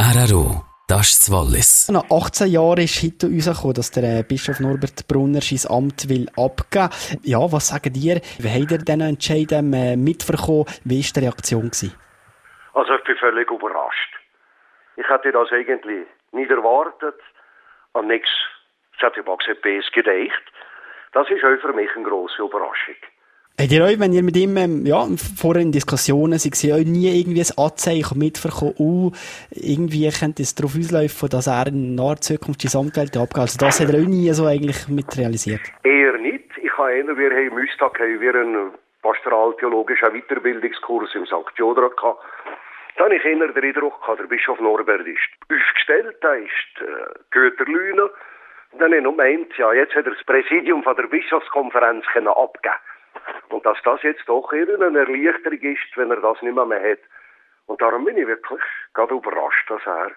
RRO, das ist das Wallis. Nach 18 Jahren ist heute herausgekommen, dass der Bischof Norbert Brunner sein Amt will abgeben. Ja, was sagt ihr? Wie habt ihr diesen Entscheid mitbekommen? Wie war die Reaktion gewesen? Also ich bin völlig überrascht. Ich hätte das eigentlich nicht erwartet. An nichts, ich hätte ja gesagt, es gedacht. Das ist auch für mich eine grosse Überraschung. Habt ihr euch, wenn ihr mit ihm vorher in Diskussionen seid, euch nie irgendwie ein Anzeichen mitbekommen, irgendwie könnte es darauf auslaufen, dass er in naher Zukunft sein Amt abgeht? Also das hat ihr euch nie so eigentlich mit realisiert? Eher nicht. Ich habe wir haben Münstag einen pastoraltheologischen Weiterbildungskurs im St. Jodra gehabt. Da habe ich eher den Eindruck gehabt, der Bischof Norbert ist aufgestellt, er ist Güter Lüne. Und dann habe ich noch gemeint, ja, jetzt hat er das Präsidium von der Bischofskonferenz abgeben. Und dass das jetzt doch eher eine Erleichterung ist, wenn er das nicht mehr hat. Und darum bin ich wirklich gerade überrascht, dass er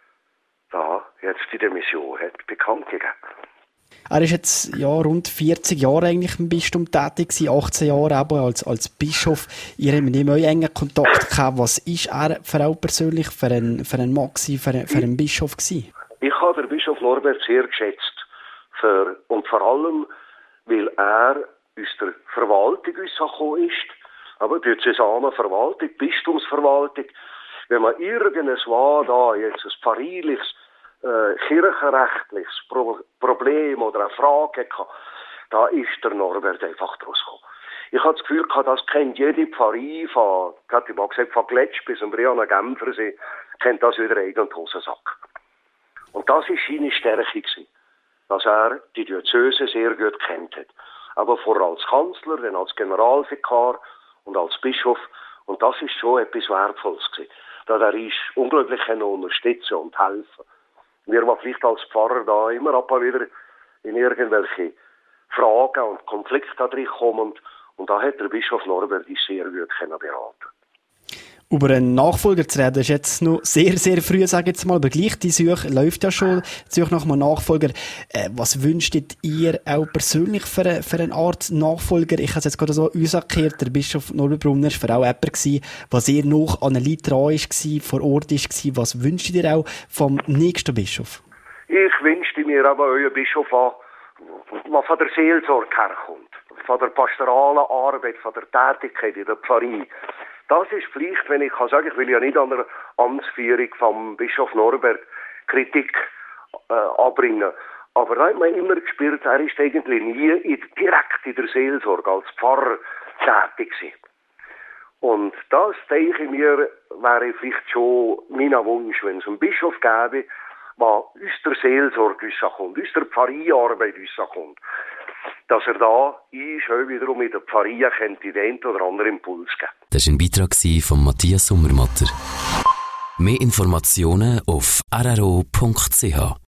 da jetzt die Demission hat bekannt gegeben. Er ist jetzt rund 40 Jahre eigentlich im Bistum tätig gewesen, 18 Jahre eben als Bischof. Ihr habt mit ihm auch engen Kontakt gehabt. Was ist er für auch persönlich für einen Mann gewesen, für einen Bischof gewesen? Ich habe den Bischof Norbert sehr geschätzt. Und vor allem, weil er aus der Verwaltung rausgekommen ist, aber Diözesanverwaltung, Bistumsverwaltung. Wenn man irgendwas war, da jetzt ein pfarrliches, kirchenrechtliches Problem oder eine Frage hatte, da ist der Norbert einfach draus gekommen. Ich habe das Gefühl gehabt, das kennt jede Pfarrie von Gletsch bis zum Brianna Genfersee, kennt das wieder Eigen und Hosensack. Und das war seine Stärke gewesen, dass er die Diözese sehr gut kennt hat. Aber vorher als Kanzler, dann als Generalvikar und als Bischof. Und das ist schon etwas Wertvolles gewesen. Da er ist unglaublich unterstützen und helfen. Wir waren vielleicht als Pfarrer da immer ab und wieder in irgendwelche Fragen und Konflikte reinkommen. Und da hat der Bischof Norbert uns sehr gut beraten. Über einen Nachfolger zu reden, ist jetzt noch sehr, sehr früh, sage ich jetzt mal, aber gleich die Suche läuft ja schon, die Suche nach einem Nachfolger. Was wünschtet ihr auch persönlich für eine Art Nachfolger? Ich habe es jetzt gerade so ausgekehrt, der Bischof Norbert Brunner war auch jemand gewesen, was ihr noch an einer Leute dran war, vor Ort war. Was wünscht ihr auch vom nächsten Bischof? Ich wünschte mir aber euer Bischof an, der von der Seelsorge herkommt, von der pastoralen Arbeit, von der Tätigkeit in der Pfarrie. Das ist vielleicht, wenn ich sagen kann, ich will ja nicht an der Amtsführung vom Bischof Norbert Kritik anbringen. Aber da hat man immer gespürt, er ist eigentlich nie direkt in der Seelsorge als Pfarrer tätig gewesen. Und das, denke ich mir, wäre vielleicht schon mein Wunsch, wenn es einen Bischof gäbe, der aus der Seelsorge rauskommt, aus der Pfarriearbeit rauskommt, dass er da schon wiederum in der Pfarrie den einen oder anderen Impuls geben. Das war ein Beitrag von Matthias Sommermatter. Mehr Informationen auf rro.ch.